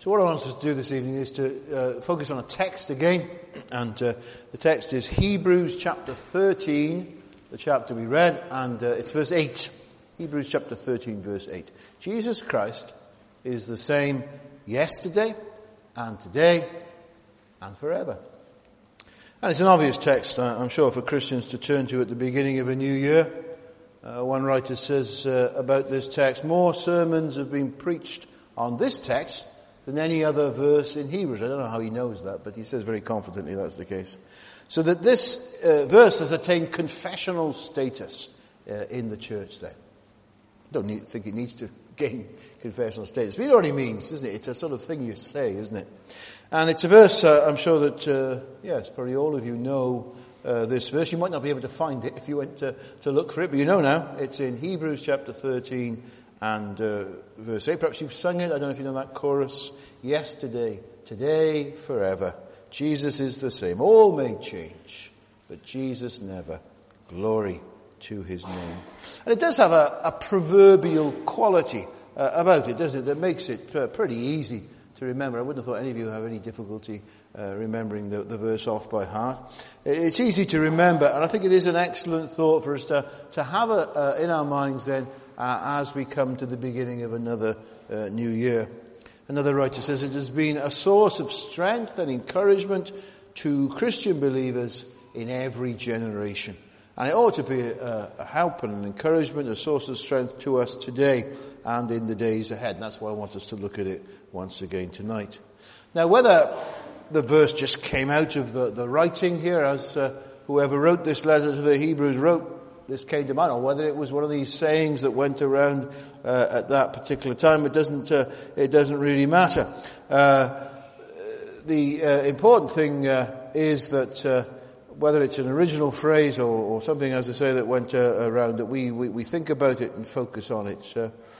So what I want us to do this evening is to focus on a text again, and the text is Hebrews chapter 13, the chapter we read, and it's verse 8. Hebrews chapter 13, verse 8. Jesus Christ is the same yesterday and today and forever. And it's an obvious text, I'm sure, for Christians to turn to at the beginning of a new year. One writer says about this text, more sermons have been preached on this text than any other verse in Hebrews. I don't know how he knows that, but he says very confidently that's the case. So that this verse has attained confessional status in the church then. I don't think it needs to gain confessional status, but it already means, doesn't it? It's a sort of thing you say, isn't it? And it's a verse, I'm sure that, yes, probably all of you know this verse. You might not be able to find it if you went to look for it, but you know now. It's in Hebrews chapter 13 and verse 8. Perhaps you've sung it. I don't know if you know that chorus. Yesterday, today, forever. Jesus is the same. All may change, but Jesus never. Glory to his name. And it does have a proverbial quality about it, doesn't it, that makes it pretty easy to remember. I wouldn't have thought any of you have any difficulty remembering the verse off by heart. It's easy to remember, and I think it is an excellent thought for us to have in our minds then as we come to the beginning of another new year. Another writer says it has been a source of strength and encouragement to Christian believers in every generation. And it ought to be a help and an encouragement, a source of strength to us today and in the days ahead. And that's why I want us to look at it once again tonight. Now, whether the verse just came out of the writing here, as whoever wrote this letter to the Hebrews wrote, this came to mind, or whether it was one of these sayings that went around at that particular time, it doesn't really matter. The important thing is that whether it's an original phrase or something, as I say, that went around, that we think about it and focus on it.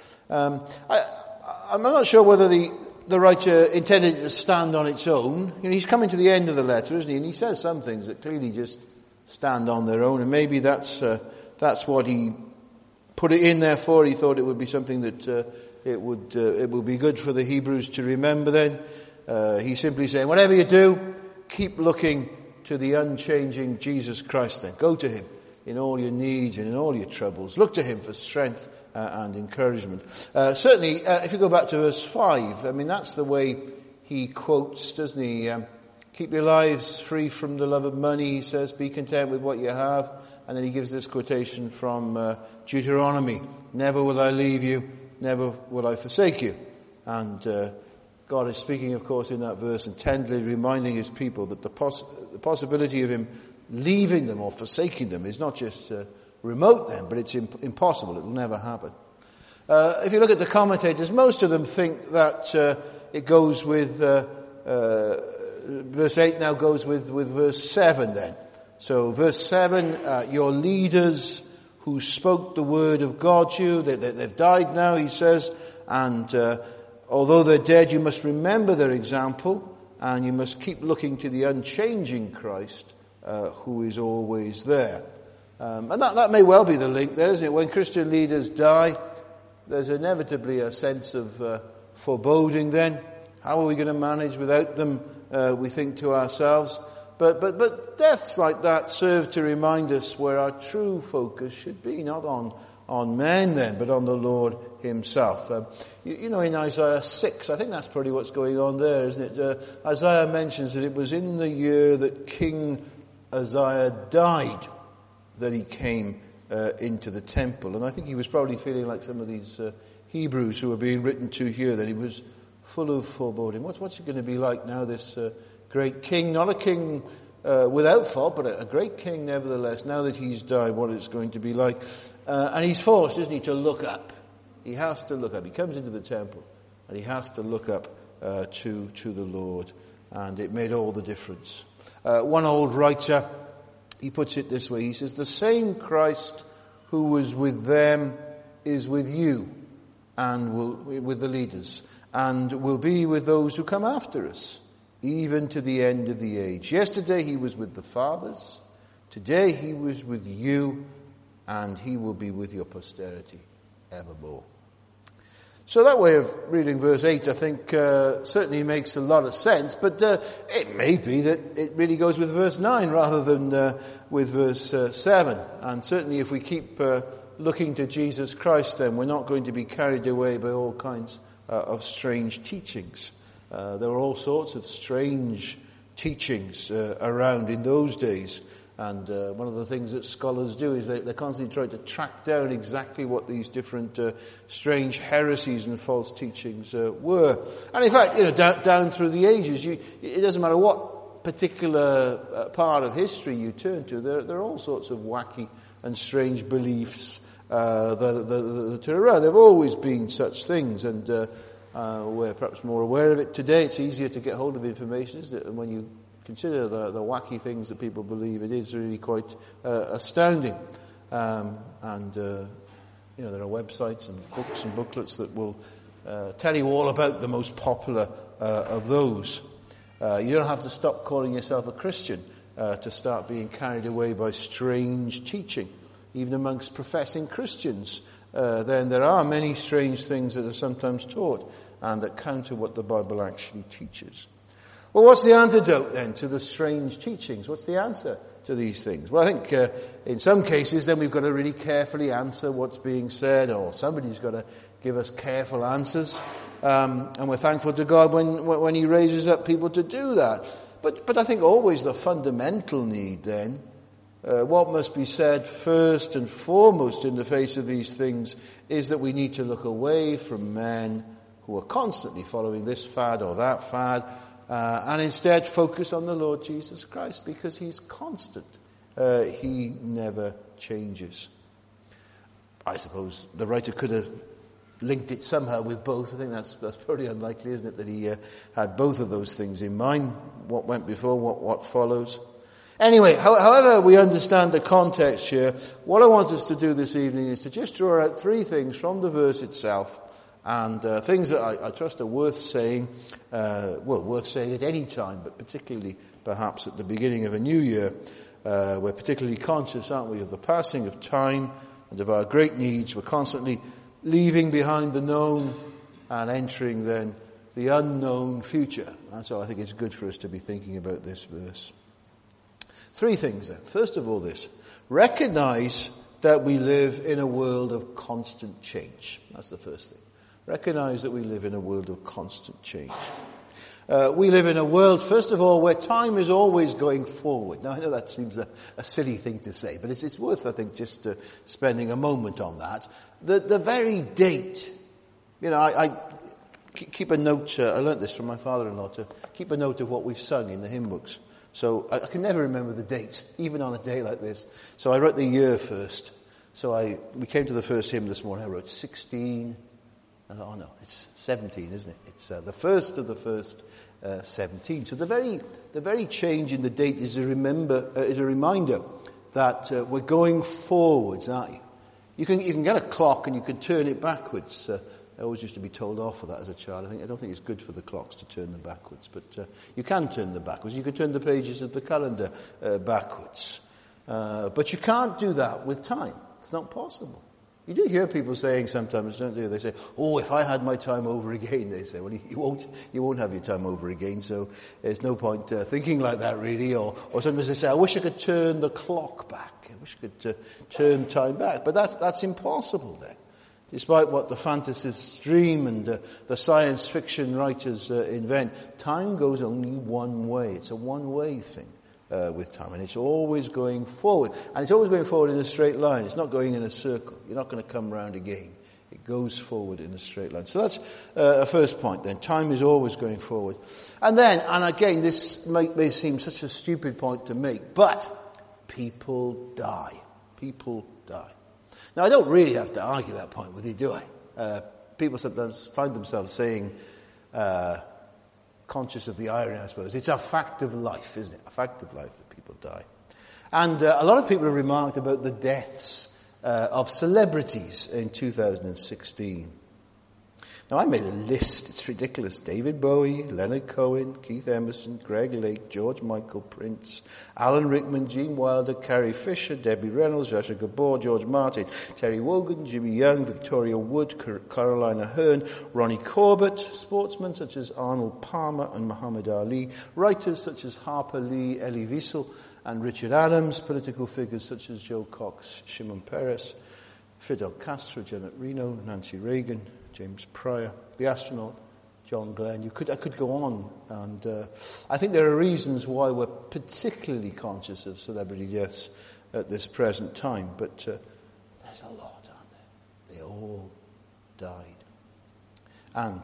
I'm not sure whether the writer intended it to stand on its own. You know, he's coming to the end of the letter, isn't he? And he says some things that clearly just stand on their own, and maybe that's what he put it in there for. He thought it would be something that it would be good for the Hebrews to remember then. He's simply saying, whatever you do, keep looking to the unchanging Jesus Christ then. Go to him in all your needs and in all your troubles. Look to him for strength and encouragement. Certainly, if you go back to verse 5, I mean, that's the way he quotes, doesn't he? Keep your lives free from the love of money, he says. Be content with what you have. And then he gives this quotation from Deuteronomy. Never will I leave you, never will I forsake you. And God is speaking, of course, in that verse and tenderly reminding his people that the possibility of him leaving them or forsaking them is not just remote then, but it's impossible. It will never happen. If you look at the commentators, most of them think that it goes with, verse 8 now goes with verse 7 then. So verse 7, your leaders who spoke the word of God to you, they've died now, he says, and although they're dead, you must remember their example, and you must keep looking to the unchanging Christ, who is always there. And that may well be the link there, isn't it? When Christian leaders die, there's inevitably a sense of foreboding then. How are we going to manage without them, we think to ourselves. But deaths like that serve to remind us where our true focus should be, not on men then, but on the Lord himself. You know, in Isaiah 6, I think that's probably what's going on there, isn't it? Isaiah mentions that it was in the year that King Uzziah died that he came into the temple. And I think he was probably feeling like some of these Hebrews who were being written to here, that he was full of foreboding. What's it going to be like now, this great king? Not a king without fault, but a great king nevertheless. Now that he's died, what it's going to be like. And he's forced, isn't he, to look up. He has to look up. He comes into the temple and he has to look up to the Lord. And it made all the difference. One old writer, he puts it this way. He says, the same Christ who was with them is with you and with the leaders, and will be with those who come after us, even to the end of the age. Yesterday he was with the fathers. Today he was with you, and he will be with your posterity evermore. So that way of reading verse 8, I think, certainly makes a lot of sense, but it may be that it really goes with verse 9 rather than with verse 7. And certainly if we keep looking to Jesus Christ, then we're not going to be carried away by all kinds of strange teachings. There were all sorts of strange teachings around in those days. And one of the things that scholars do is they constantly try to track down exactly what these different strange heresies and false teachings were. And in fact, down through the ages, it doesn't matter what particular part of history you turn to, there are all sorts of wacky and strange beliefs that are around. There have always been such things, and we're perhaps more aware of it today. It's easier to get hold of information, isn't it? And when you consider the wacky things that people believe, it is really quite astounding. There are websites and books and booklets that will tell you all about the most popular of those. You don't have to stop calling yourself a Christian to start being carried away by strange teaching. Even amongst professing Christians, then there are many strange things that are sometimes taught and that counter what the Bible actually teaches. Well, what's the antidote then to the strange teachings? What's the answer to these things? Well, I think in some cases then we've got to really carefully answer what's being said, or somebody's got to give us careful answers. And we're thankful to God when he raises up people to do that. But I think always the fundamental need then, what must be said first and foremost in the face of these things, is that we need to look away from men who are constantly following this fad or that fad, and instead focus on the Lord Jesus Christ, because he's constant. He never changes. I suppose the writer could have linked it somehow with both. I think that's pretty unlikely, isn't it, that he had both of those things in mind, what went before, what follows. Anyway, however we understand the context here, what I want us to do this evening is to just draw out three things from the verse itself, and things that I trust are worth saying, worth saying at any time, but particularly perhaps at the beginning of a new year. We're particularly conscious, aren't we, of the passing of time and of our great needs. We're constantly leaving behind the known and entering then the unknown future. And so I think it's good for us to be thinking about this verse. Three things then. First of all, this. Recognize that we live in a world of constant change. That's the first thing. Recognize that we live in a world of constant change. We live in a world, first of all, where time is always going forward. Now, I know that seems a silly thing to say, but it's worth, I think, just spending a moment on that. The very date, I keep a note, I learnt this from my father-in-law, to keep a note of what we've sung in the hymn books. So I can never remember the date, even on a day like this. So I wrote the year first. So we came to the first hymn this morning, I wrote 16... I thought, oh no, it's 17, isn't it? It's the first of the first 17. So the very change in the date is a reminder that we're going forwards, aren't you? You can get a clock and you can turn it backwards. I always used to be told off for that as a child. I don't think it's good for the clocks to turn them backwards, but you can turn them backwards. You can turn the pages of the calendar backwards, but you can't do that with time. It's not possible. You do hear people saying sometimes, don't you? They say, "Oh, if I had my time over again," they say. Well, you won't have your time over again, so there's no point thinking like that, really. Or sometimes they say, "I wish I could turn the clock back. I wish I could turn time back." But that's impossible then. Despite what the fantasists dream and the science fiction writers invent, time goes only one way. It's a one-way thing. With time, and it's always going forward, and it's always going forward in a straight line. It's not going in a circle. You're not going to come round again. It goes forward in a straight line. So that's a first point then. Time is always going forward. And again, this may seem such a stupid point to make, but people die. People die. Now, I don't really have to argue that point with you, do I? People sometimes find themselves saying, conscious of the irony, I suppose. It's a fact of life, isn't it? A fact of life that people die. And a lot of people have remarked about the deaths of celebrities in 2016. Now, I made a list. It's ridiculous. David Bowie, Leonard Cohen, Keith Emerson, Greg Lake, George Michael, Prince, Alan Rickman, Gene Wilder, Carrie Fisher, Debbie Reynolds, Zsa Zsa Gabor, George Martin, Terry Wogan, Jimmy Young, Victoria Wood, Carolina Hearn, Ronnie Corbett, sportsmen such as Arnold Palmer and Muhammad Ali, writers such as Harper Lee, Elie Wiesel, and Richard Adams, political figures such as Joe Cox, Shimon Peres, Fidel Castro, Janet Reno, Nancy Reagan, James Pryor, the astronaut, John Glenn. I could go on, and I think there are reasons why we're particularly conscious of celebrity deaths at this present time, but there's a lot, aren't there? They all died. And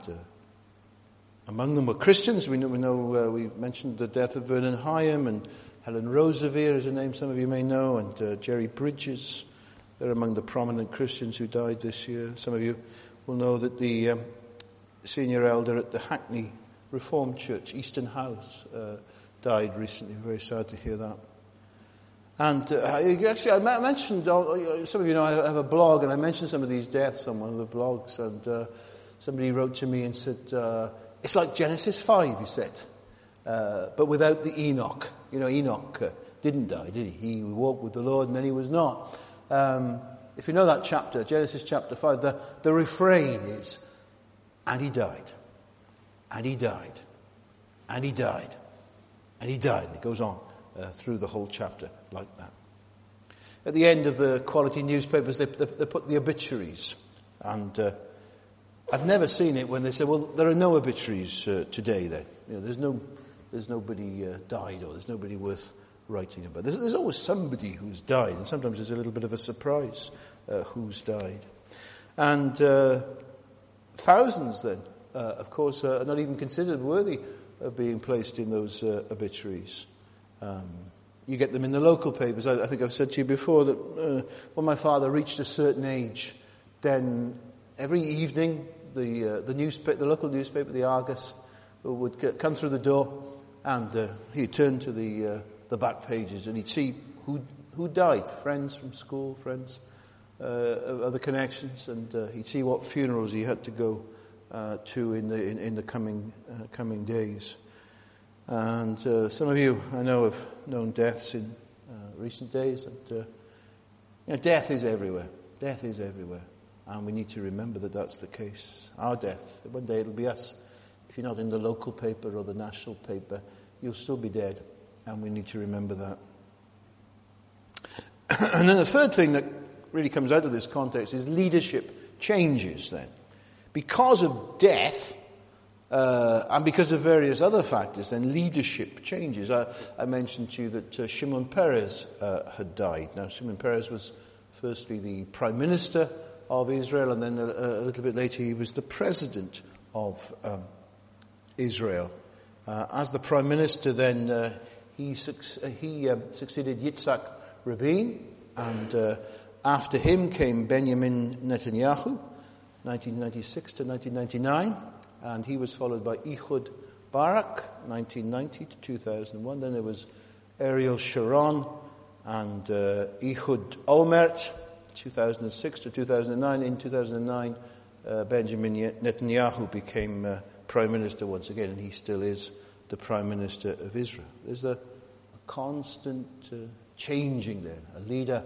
among them were Christians. We mentioned the death of Vernon Hyam, and Helen Roseveare is a name some of you may know, and Jerry Bridges. They're among the prominent Christians who died this year. Some of you will know that the senior elder at the Hackney Reformed Church, Easton House, died recently. Very sad to hear that. And actually, I mentioned, some of you know I have a blog, and I mentioned some of these deaths on one of the blogs, and somebody wrote to me and said, it's like Genesis 5, he said, but without the Enoch. You know, Enoch didn't die, did he? He walked with the Lord, and then he was not. If you know that chapter, Genesis chapter 5, the refrain is, and he died, and he died, and he died, and he died. And it goes on through the whole chapter like that. At the end of the quality newspapers, they put the obituaries. And I've never seen it when they say, well, there are no obituaries today then. You know, there's nobody died, or there's nobody worth writing about. There's always somebody who's died, and sometimes there's a little bit of a surprise who's died. And thousands then, of course, are not even considered worthy of being placed in those obituaries. You get them in the local papers. I think I've said to you before that when my father reached a certain age, then every evening the local newspaper, the Argus, would come through the door, and he'd turn to the back pages, and he'd see who died, friends from school, friends, other connections, and he'd see what funerals he had to go to in the coming days. And some of you, I know, have known deaths in recent days, and death is everywhere. Death is everywhere, and we need to remember that that's the case. Our death, one day it'll be us. If you're not in the local paper or the national paper, you'll still be dead. And we need to remember that. And then the third thing that really comes out of this context is leadership changes then. Because of death, and because of various other factors, then leadership changes. I mentioned to you that Shimon Peres had died. Now, Shimon Peres was firstly the Prime Minister of Israel, and then a little bit later he was the President of Israel. As the Prime Minister then, he succeeded Yitzhak Rabin, and after him came Benjamin Netanyahu, 1996 to 1999, and he was followed by Ehud Barak, 1990 to 2001. Then there was Ariel Sharon and Ehud Olmert, 2006 to 2009. In 2009, Benjamin Netanyahu became Prime Minister once again, and he still is the Prime Minister of Israel. There's a constant changing there. A leader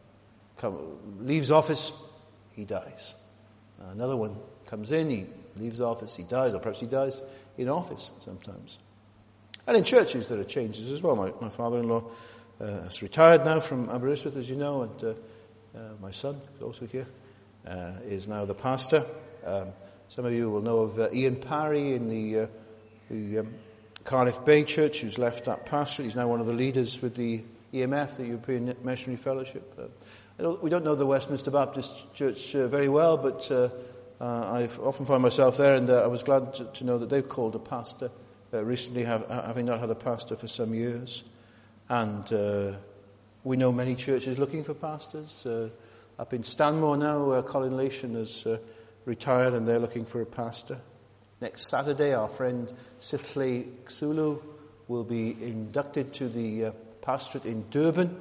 leaves office, he dies. Another one comes in, he leaves office, he dies, or perhaps he dies in office sometimes. And in churches there are changes as well. My father-in-law has retired now from Aberystwyth, as you know, and my son, who's also here, is now the pastor. Some of you will know of Ian Parry in the Cardiff Bay Church, who's left that pastorate. He's now one of the leaders with the EMF, the European Missionary Fellowship. We don't know the Westminster Baptist Church very well, but I've often found myself there, and I was glad to know that they've called a pastor recently, having not had a pastor for some years. And we know many churches looking for pastors. Up in Stanmore now, Colin Lation has retired, and they're looking for a pastor. Next Saturday, our friend Sithley Ksulu will be inducted to the pastorate in Durban.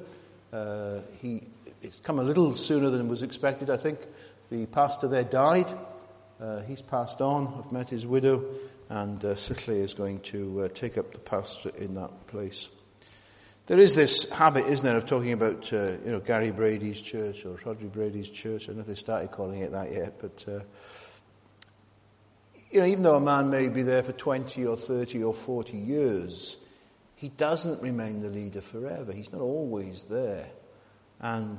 It's come a little sooner than was expected, I think. The pastor there died He's passed on. I've met his widow, and Sickley is going to take up the pastorate in that place. There is this habit, isn't there, of talking about Gary Brady's church or Rodri Brady's church. I don't know if they started calling it that yet, but even though a man may be there for 20 or 30 or 40 years, he doesn't remain the leader forever. He's not always there. And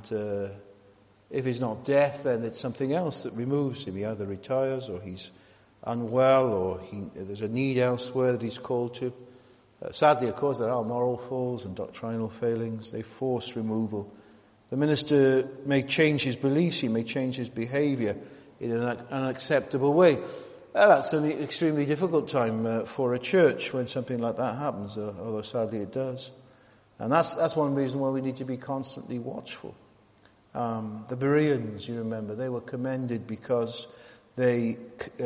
if it's not death, then it's something else that removes him. He either retires, or he's unwell, or there's a need elsewhere that he's called to. Sadly, of course, there are moral faults and doctrinal failings. They force removal. The minister may change his beliefs, he may change his behaviour in an unacceptable way. That's an extremely difficult time for a church when something like that happens, although sadly it does. And that's one reason why we need to be constantly watchful. The Bereans, you remember, they were commended because they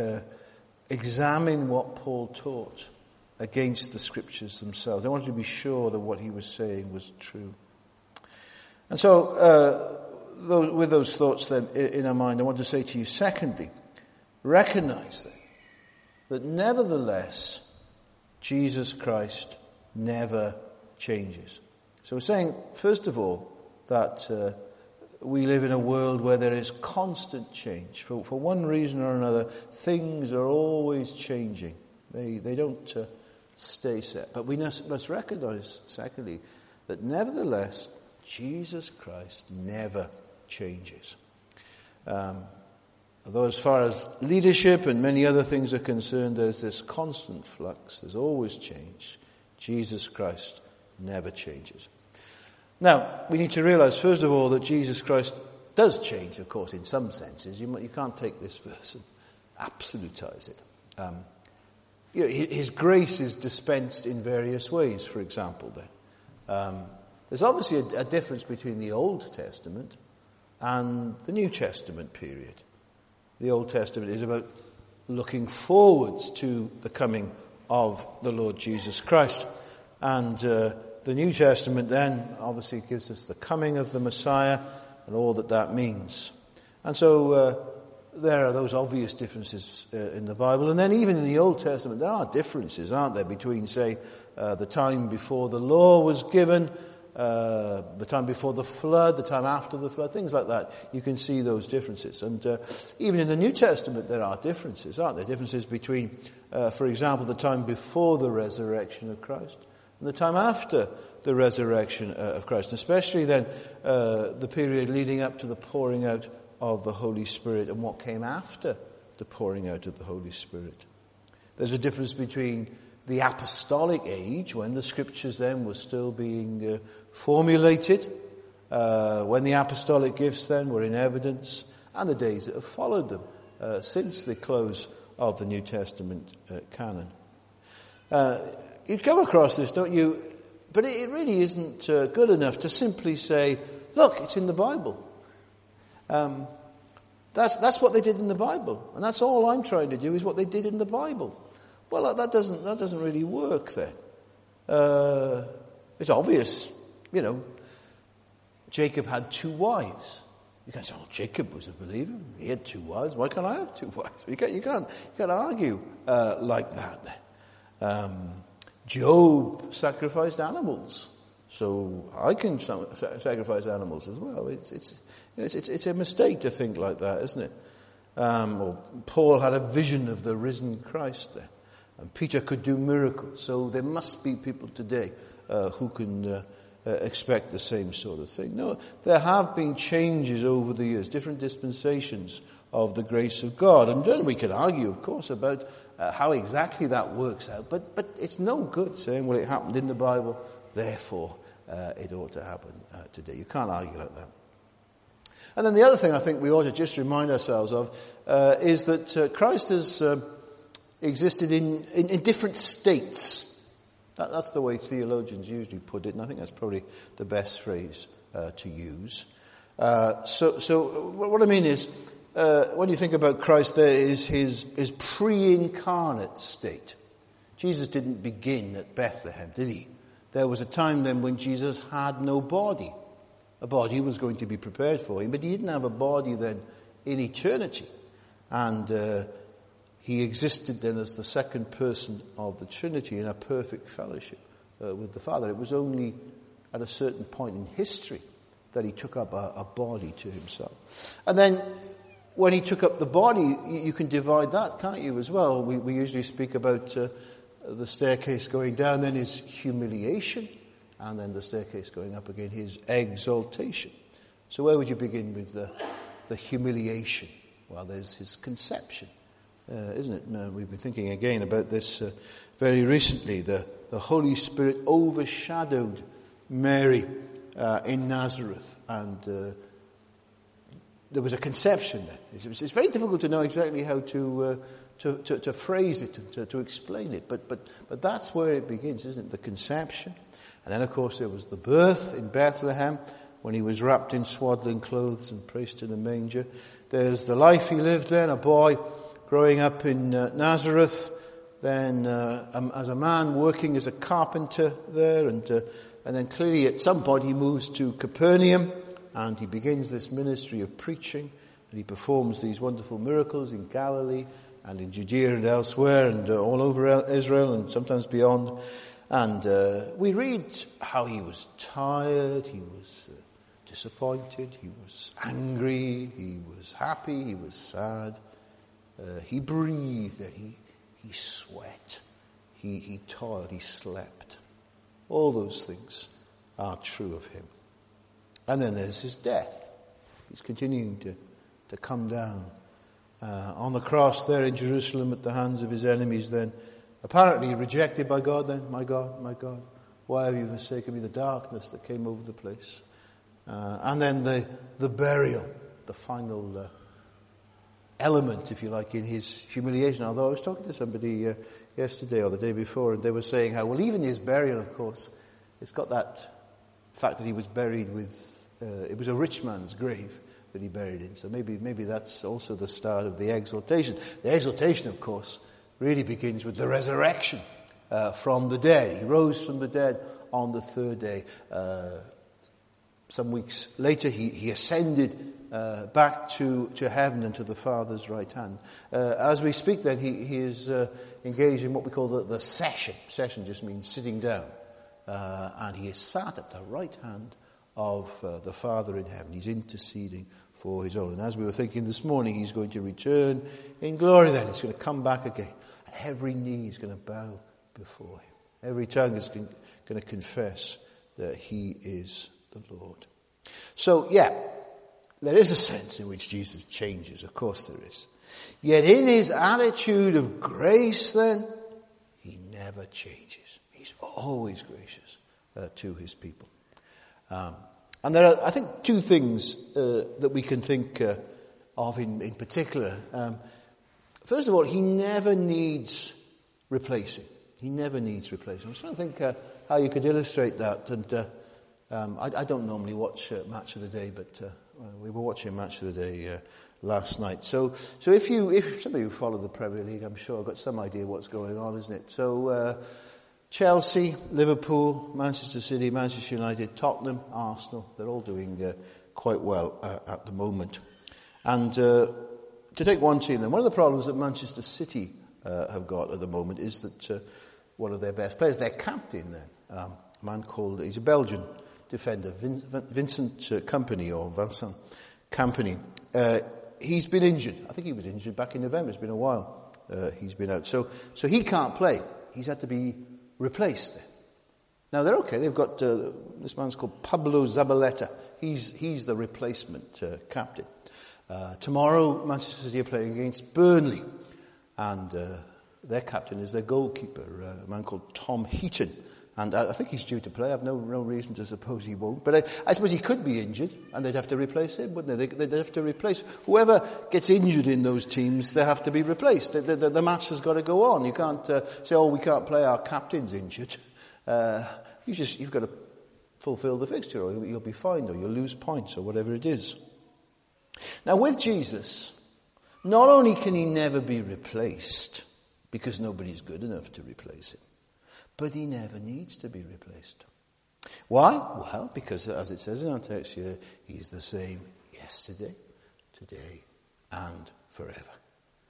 examined what Paul taught against the scriptures themselves. They wanted to be sure that what he was saying was true. And so, with those thoughts then in our mind, I want to say to you, secondly, recognize then that nevertheless, Jesus Christ never changes. So we're saying, first of all, that we live in a world where there is constant change. For one reason or another, things are always changing. They don't stay set. But we must recognize, secondly, that nevertheless, Jesus Christ never changes. Although as far as leadership and many other things are concerned, there's this constant flux. There's always change. Jesus Christ never changes. Now, we need to realize, first of all, that Jesus Christ does change, of course, in some senses. You can't take this verse and absolutize it. His grace is dispensed in various ways, for example, then. There's obviously a difference between the Old Testament and the New Testament period. The Old Testament is about looking forwards to the coming of the Lord Jesus Christ. And the New Testament then obviously gives us the coming of the Messiah and all that means. And so there are those obvious differences in the Bible. And then even in the Old Testament, there are differences, aren't there, between, say, the time before the law was given, the time before the flood, the time after the flood, things like that. You can see those differences. And even in the New Testament, there are differences, aren't there? Differences between, for example, the time before the resurrection of Christ and the time after the resurrection of Christ, especially then the period leading up to the pouring out of the Holy Spirit and what came after the pouring out of the Holy Spirit. There's a difference between the apostolic age, when the scriptures then were still being formulated, when the apostolic gifts then were in evidence, and the days that have followed them since the close of the New Testament canon. You come across this, don't you? But it really isn't good enough to simply say, look, it's in the Bible. That's what they did in the Bible, and that's all I'm trying to do is what they did in the Bible. Well, that doesn't really work then. It's obvious, Jacob had 2 wives. You can't say, oh, Jacob was a believer. He had 2 wives. Why can't I have 2 wives? You can't argue like that then. Job sacrificed animals, so I can sacrifice animals as well. It's a mistake to think like that, isn't it? Or Paul had a vision of the risen Christ there. And Peter could do miracles. So there must be people today who can expect the same sort of thing. No, there have been changes over the years, different dispensations of the grace of God. And then we can argue, of course, about how exactly that works out. But it's no good saying, well, it happened in the Bible, therefore it ought to happen today. You can't argue like that. And then the other thing I think we ought to just remind ourselves of is that Christ has existed in different states. That's the way theologians usually put it, and I think that's probably the best phrase to use. So what I mean is, when you think about Christ, there is his pre-incarnate state. Jesus didn't begin at Bethlehem, did he? There was a time then when Jesus had no body. A body was going to be prepared for him, but he didn't have a body then in eternity. And He existed then as the second person of the Trinity in a perfect fellowship with the Father. It was only at a certain point in history that he took up a body to himself. And then when he took up the body, you can divide that, can't you, as well? We usually speak about the staircase going down, then his humiliation, and then the staircase going up again, his exaltation. So where would you begin with the humiliation? Well, there's his conception, isn't it? We've been thinking again about this very recently. The Holy Spirit overshadowed Mary in Nazareth, and there was a conception then. It's very difficult to know exactly how to phrase it and to explain it, but that's where it begins, isn't it? The conception. And then, of course, there was the birth in Bethlehem when he was wrapped in swaddling clothes and placed in a manger. There's the life he lived then, a boy growing up in Nazareth, then as a man working as a carpenter there, and then clearly at some point he moves to Capernaum and he begins this ministry of preaching, and he performs these wonderful miracles in Galilee and in Judea and elsewhere and all over Israel and sometimes beyond. And we read how he was tired, he was disappointed, he was angry, he was happy, he was sad. He breathed and he sweat, he toiled, he slept. All those things are true of him. And then there's his death. He's continuing to come down on the cross there in Jerusalem at the hands of his enemies, then apparently rejected by God then. My God, why have you forsaken me? The darkness that came over the place. And then the burial, the final element, if you like, in his humiliation. Although I was talking to somebody yesterday or the day before, and they were saying how, well, even his burial, of course, it's got that fact that he was buried with, it was a rich man's grave that he buried in. So maybe that's also the start of the exaltation. The exaltation, of course, really begins with the resurrection from the dead. He rose from the dead on the third day. Some weeks later, he ascended back to heaven and to the Father's right hand. As we speak then, he is engaged in what we call the session. Session just means sitting down. And he is sat at the right hand of the Father in heaven. He's interceding for his own. And as we were thinking this morning, he's going to return in glory then. He's going to come back again. And every knee is going to bow before him. Every tongue is going to confess that he is the Lord. So, yeah, there is a sense in which Jesus changes. Of course there is. Yet in his attitude of grace then, he never changes. He's always gracious to his people. And there are, I think, two things that we can think of in particular. First of all, he never needs replacing. He never needs replacing. I was trying to think how you could illustrate that. And I don't normally watch Match of the Day, but we were watching Match of the Day last night. So if some of you follow the Premier League, I'm sure I've got some idea what's going on, isn't it? So Chelsea, Liverpool, Manchester City, Manchester United, Tottenham, Arsenal, they're all doing quite well at the moment. And to take one team then, one of the problems that Manchester City have got at the moment is that one of their best players, their captain then, a man called, he's a Belgian defender, Vincent Kompany, he's been injured. I think he was injured back in November. It's been a while he's been out. So he can't play. He's had to be replaced then. Now they're okay. They've got this man's called Pablo Zabaleta. He's the replacement captain. Tomorrow Manchester City are playing against Burnley, and their captain is their goalkeeper, a man called Tom Heaton. And I think he's due to play. I've no reason to suppose he won't. But I suppose he could be injured, and they'd have to replace him, wouldn't they? They'd have to replace whoever gets injured in those teams. They have to be replaced. The match has got to go on. You can't say, "Oh, we can't play. Our captain's injured." You've got to fulfil the fixture, or you'll be fined, or you'll lose points, or whatever it is. Now, with Jesus, not only can he never be replaced because nobody's good enough to replace him, but he never needs to be replaced. Why? Well, because as it says in our text here, he's the same yesterday, today, and forever.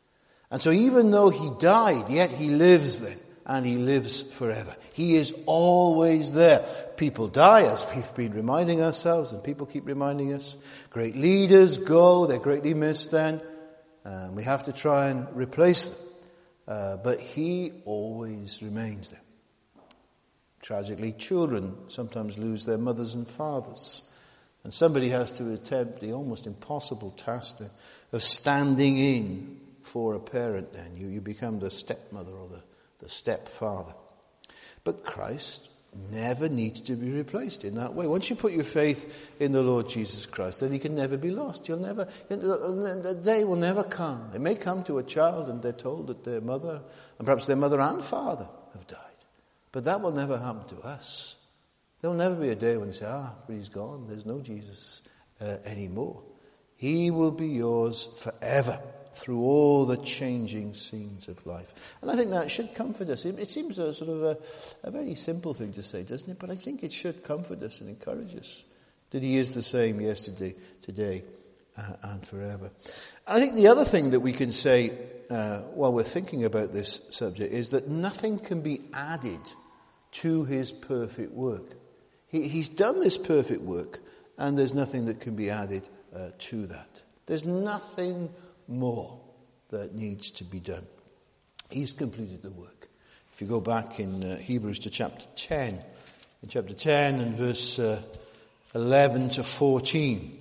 And so even though he died, yet he lives then, and he lives forever. He is always there. People die, as we've been reminding ourselves, and people keep reminding us. Great leaders go, they're greatly missed then. We have to try and replace them. But he always remains there. Tragically, children sometimes lose their mothers and fathers. And somebody has to attempt the almost impossible task of standing in for a parent then. You become the stepmother or the stepfather. But Christ never needs to be replaced in that way. Once you put your faith in the Lord Jesus Christ, then he can never be lost. The day will never come. It may come to a child and they're told that their mother, and perhaps their mother and father, have died. But that will never happen to us. There will never be a day when they say, but he's gone. There's no Jesus anymore. He will be yours forever through all the changing scenes of life. And I think that should comfort us. It seems a sort of a very simple thing to say, doesn't it? But I think it should comfort us and encourage us that he is the same yesterday, today, and forever. And I think the other thing that we can say while we're thinking about this subject is that nothing can be added to his perfect work. He's done this perfect work, and there's nothing that can be added to that. There's nothing more that needs to be done. He's completed the work. If you go back in Hebrews to chapter 10, in chapter 10 and verse 11 to 14,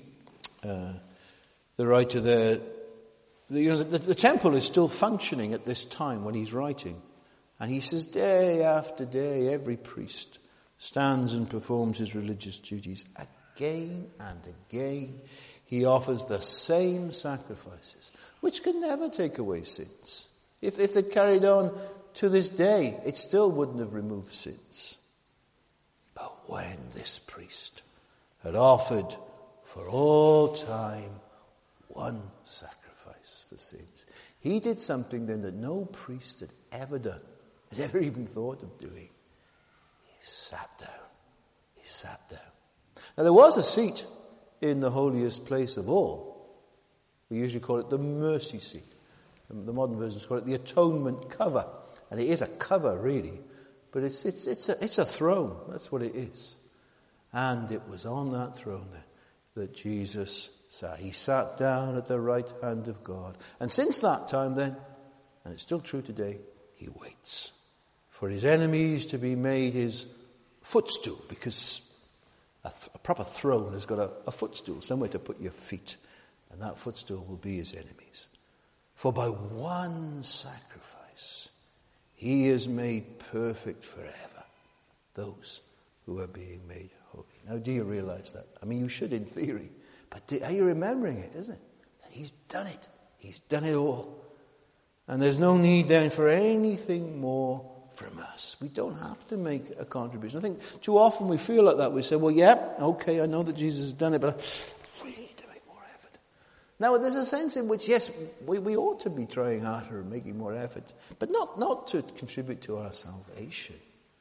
the writer there, the temple is still functioning at this time when he's writing. And he says, day after day, every priest stands and performs his religious duties. Again and again, he offers the same sacrifices, which can never take away sins. If they carried on to this day, it still wouldn't have removed sins. But when this priest had offered for all time one sacrifice for sins, he did something then that no priest had ever done, had ever even thought of doing. He sat down. He sat down. Now there was a seat in the holiest place of all. We usually call it the mercy seat. The modern versions call it the atonement cover. And it is a cover, really. But it's a throne. That's what it is. And it was on that throne then that Jesus sat. He sat down at the right hand of God. And since that time then, and it's still true today, he waits for his enemies to be made his footstool, because a proper throne has got a footstool, somewhere to put your feet, and that footstool will be his enemies. For by one sacrifice he is made perfect forever those who are being made holy. Now, do you realize that? I mean, you should in theory, but are you remembering it, isn't it? That he's done it. He's done it all. And there's no need then for anything more from us. We don't have to make a contribution. I think too often we feel like that. We say, well, yeah, okay, I know that Jesus has done it, but I really need to make more effort. Now, there's a sense in which, yes, we ought to be trying harder and making more effort, but not to contribute to our salvation.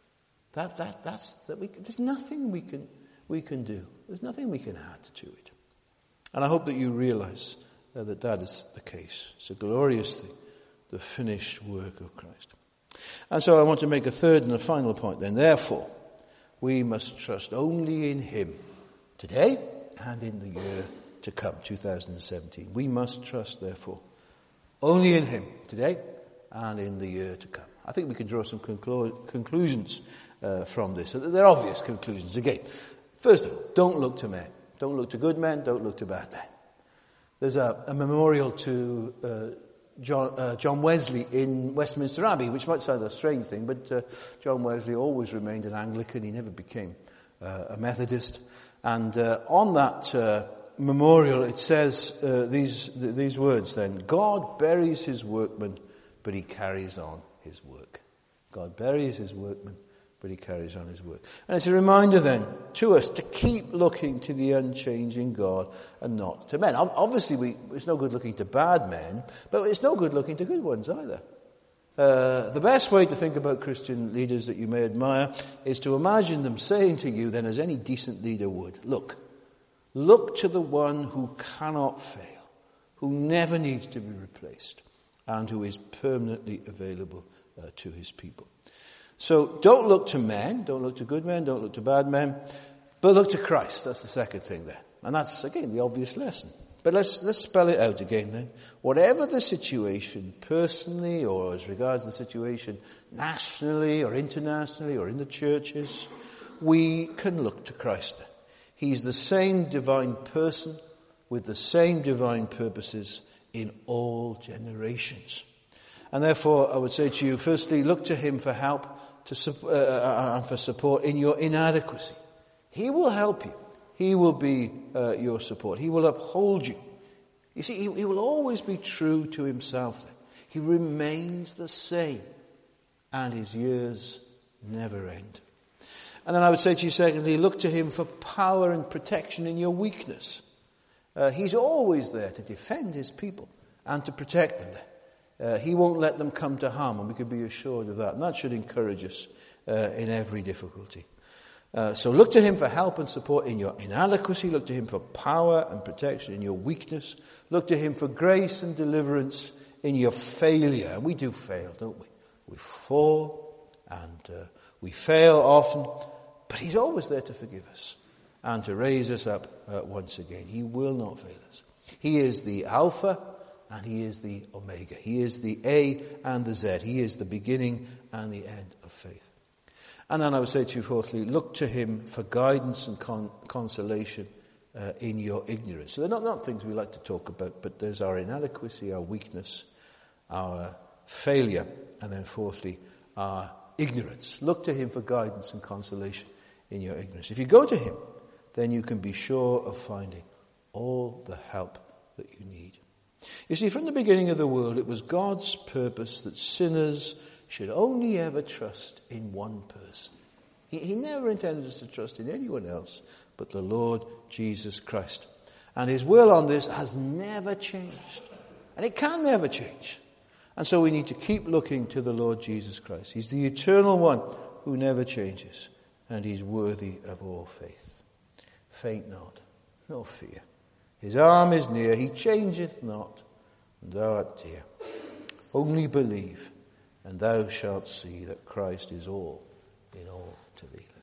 There's nothing we can do. There's nothing we can add to it. And I hope that you realize that is the case. It's a glorious thing, the finished work of Christ. And so I want to make a third and a final point then. Therefore, we must trust only in him today and in the year to come, 2017. We must trust, therefore, only in him today and in the year to come. I think we can draw some conclusions from this. They're obvious conclusions. Again, first of all, don't look to men. Don't look to good men. Don't look to bad men. There's a memorial to John Wesley in Westminster Abbey, which might sound a strange thing, but John Wesley always remained an Anglican. He never became a Methodist. And on that memorial, it says these words then: God buries his workman, but he carries on his work. God buries his workman, but he carries on his work. And it's a reminder then to us to keep looking to the unchanging God and not to men. Obviously, it's no good looking to bad men, but it's no good looking to good ones either. The best way to think about Christian leaders that you may admire is to imagine them saying to you then, as any decent leader would, look to the one who cannot fail, who never needs to be replaced. and who is permanently available to his people. So don't look to men, don't look to good men, don't look to bad men, but look to Christ. That's the second thing there. And that's, again, the obvious lesson. But let's spell it out again then. Whatever the situation, personally or as regards the situation nationally or internationally or in the churches, we can look to Christ. He's the same divine person with the same divine purposes in all generations. And therefore, I would say to you, firstly, look to him for help and for support in your inadequacy. He will help you. He will be your support. He will uphold you. You see, he will always be true to himself. He remains the same, and his years never end. And then I would say to you, secondly, look to him for power and protection in your weakness. He's always there to defend his people and to protect them. He won't let them come to harm, and we can be assured of that. And that should encourage us in every difficulty. So look to him for help and support in your inadequacy. Look to him for power and protection in your weakness. Look to him for grace and deliverance in your failure. And we do fail, don't we? We fall and we fail often. But he's always there to forgive us and to raise us up once again. He will not fail us. He is the Alpha and he is the Omega. He is the A and the Z. He is the beginning and the end of faith. And then I would say to you, fourthly, look to him for guidance and consolation in your ignorance. So they're not things we like to talk about, but there's our inadequacy, our weakness, our failure, and then fourthly, our ignorance. Look to him for guidance and consolation in your ignorance. If you go to him, then you can be sure of finding all the help that you need. You see, from the beginning of the world, it was God's purpose that sinners should only ever trust in one person. He never intended us to trust in anyone else but the Lord Jesus Christ. And his will on this has never changed. And it can never change. And so we need to keep looking to the Lord Jesus Christ. He's the eternal one who never changes. And he's worthy of all faith. Faint not, nor fear. His arm is near, he changeth not, and thou art dear. Only believe, and thou shalt see that Christ is all in all to thee.